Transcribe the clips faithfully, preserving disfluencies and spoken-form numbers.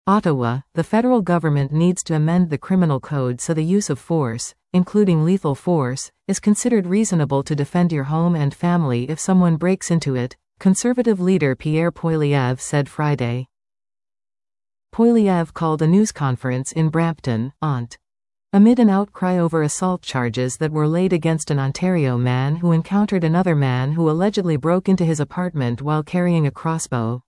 Ottawa, the federal government needs to amend the criminal code so the use of force, including lethal force, is considered reasonable to defend your home and family if someone breaks into it, Conservative leader Pierre Poilievre said Friday. Poilievre called a news conference in Brampton, Ont. Amid an outcry over assault charges that were laid against an Ontario man who encountered another man who allegedly broke into his apartment while carrying a crossbow.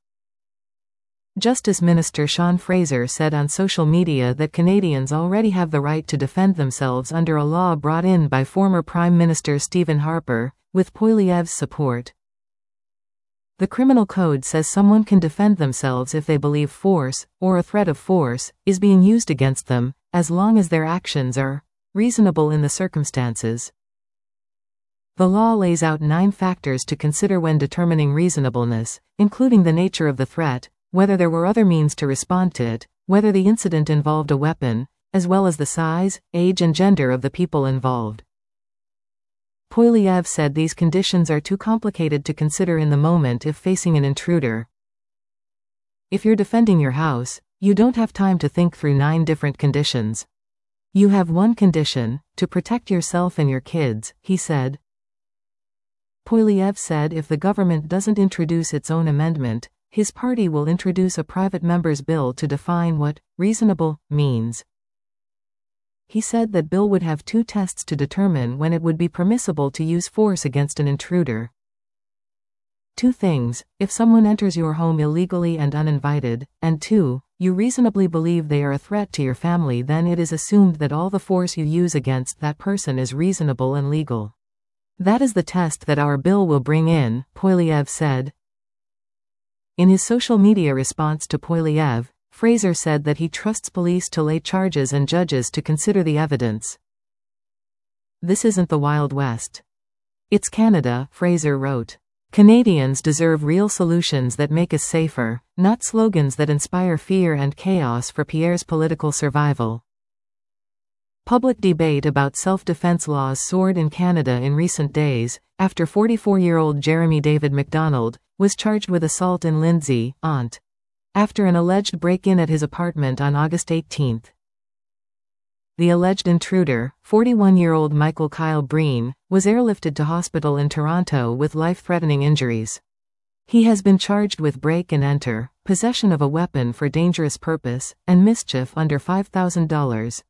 Justice Minister Sean Fraser said on social media that Canadians already have the right to defend themselves under a law brought in by former Prime Minister Stephen Harper, with Poilievre's support. The criminal code says someone can defend themselves if they believe force, or a threat of force, is being used against them, as long as their actions are reasonable in the circumstances. The law lays out nine factors to consider when determining reasonableness, including the nature of the threat, whether there were other means to respond to it, whether the incident involved a weapon, as well as the size, age and gender of the people involved. Poilievre said these conditions are too complicated to consider in the moment if facing an intruder. If you're defending your house, you don't have time to think through nine different conditions. You have one condition, to protect yourself and your kids, he said. Poilievre said if the government doesn't introduce its own amendment, his party will introduce a private member's bill to define what reasonable means. He said that bill would have two tests to determine when it would be permissible to use force against an intruder. Two things: if someone enters your home illegally and uninvited, and two, you reasonably believe they are a threat to your family, then it is assumed that all the force you use against that person is reasonable and legal. That is the test that our bill will bring in, Poilievre said. In his social media response to Poilievre, Fraser said that he trusts police to lay charges and judges to consider the evidence. This isn't the Wild West. It's Canada, Fraser wrote. Canadians deserve real solutions that make us safer, not slogans that inspire fear and chaos for Pierre's political survival. Public debate about self-defense laws soared in Canada in recent days, after forty-four-year-old Jeremy David McDonald was charged with assault in Lindsay, Ont. after an alleged break-in at his apartment on August eighteenth. The alleged intruder, forty-one-year-old Michael Kyle Breen, was airlifted to hospital in Toronto with life-threatening injuries. He has been charged with break-and-enter, possession of a weapon for dangerous purpose, and mischief under five thousand dollars.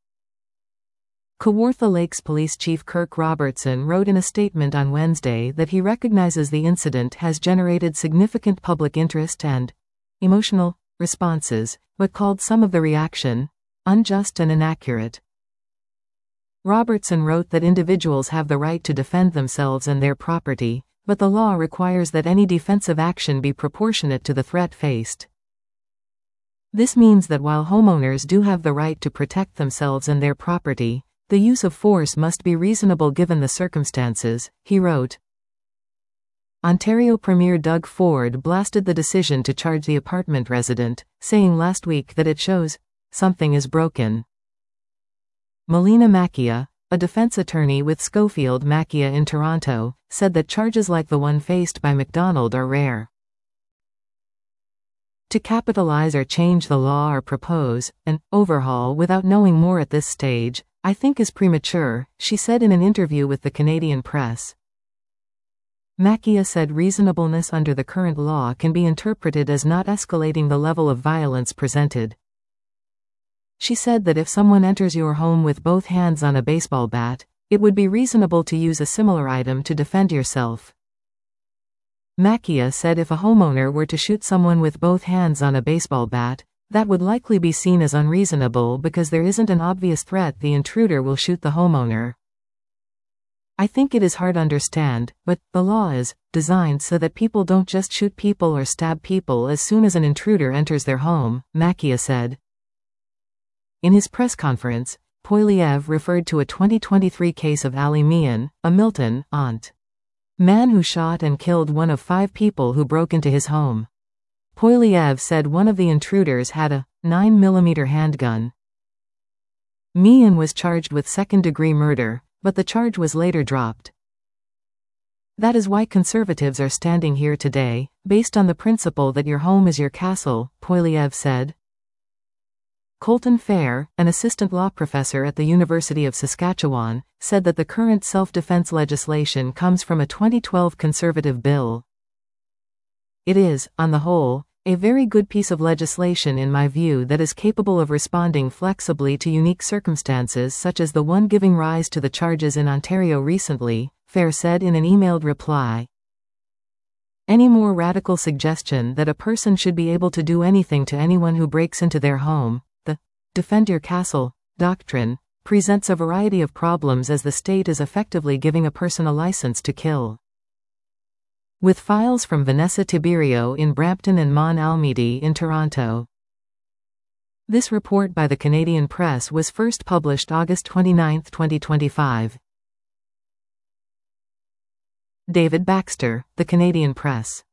Kawartha Lakes Police Chief Kirk Robertson wrote in a statement on Wednesday that he recognizes the incident has generated significant public interest and emotional responses, but called some of the reaction unjust and inaccurate. Robertson wrote that individuals have the right to defend themselves and their property, but the law requires that any defensive action be proportionate to the threat faced. This means that while homeowners do have the right to protect themselves and their property, the use of force must be reasonable given the circumstances, he wrote. Ontario Premier Doug Ford blasted the decision to charge the apartment resident, saying last week that it shows something is broken. Melina Macchia, a defense attorney with Schofield Macchia in Toronto, said that charges like the one faced by McDonald are rare. To capitalize or change the law or propose an overhaul without knowing more at this stage, I think is premature, she said in an interview with the Canadian Press. Macchia said reasonableness under the current law can be interpreted as not escalating the level of violence presented. She said that if someone enters your home with both hands on a baseball bat, it would be reasonable to use a similar item to defend yourself. Macchia said if a homeowner were to shoot someone with both hands on a baseball bat, that would likely be seen as unreasonable because there isn't an obvious threat the intruder will shoot the homeowner. I think it is hard to understand, but the law is designed so that people don't just shoot people or stab people as soon as an intruder enters their home, Macchia said. In his press conference, Poilievre referred to a twenty twenty-three case of Ali Mian, a Milton, Ont. man who shot and killed one of five people who broke into his home. Poilievre said one of the intruders had a nine millimeter handgun. Mian was charged with second-degree murder, but the charge was later dropped. That is why conservatives are standing here today, based on the principle that your home is your castle, Poilievre said. Colton Fair, an assistant law professor at the University of Saskatchewan, said that the current self-defense legislation comes from a twenty twelve conservative bill. It is, on the whole, a very good piece of legislation in my view that is capable of responding flexibly to unique circumstances such as the one giving rise to the charges in Ontario recently, Fair said in an emailed reply. Any more radical suggestion that a person should be able to do anything to anyone who breaks into their home, the "defend your castle" doctrine, presents a variety of problems as the state is effectively giving a person a license to kill. With files from Vanessa Tiberio in Brampton and Mon Almeida in Toronto. This report by the Canadian Press was first published August twenty-ninth, twenty twenty-five. David Baxter, The Canadian Press.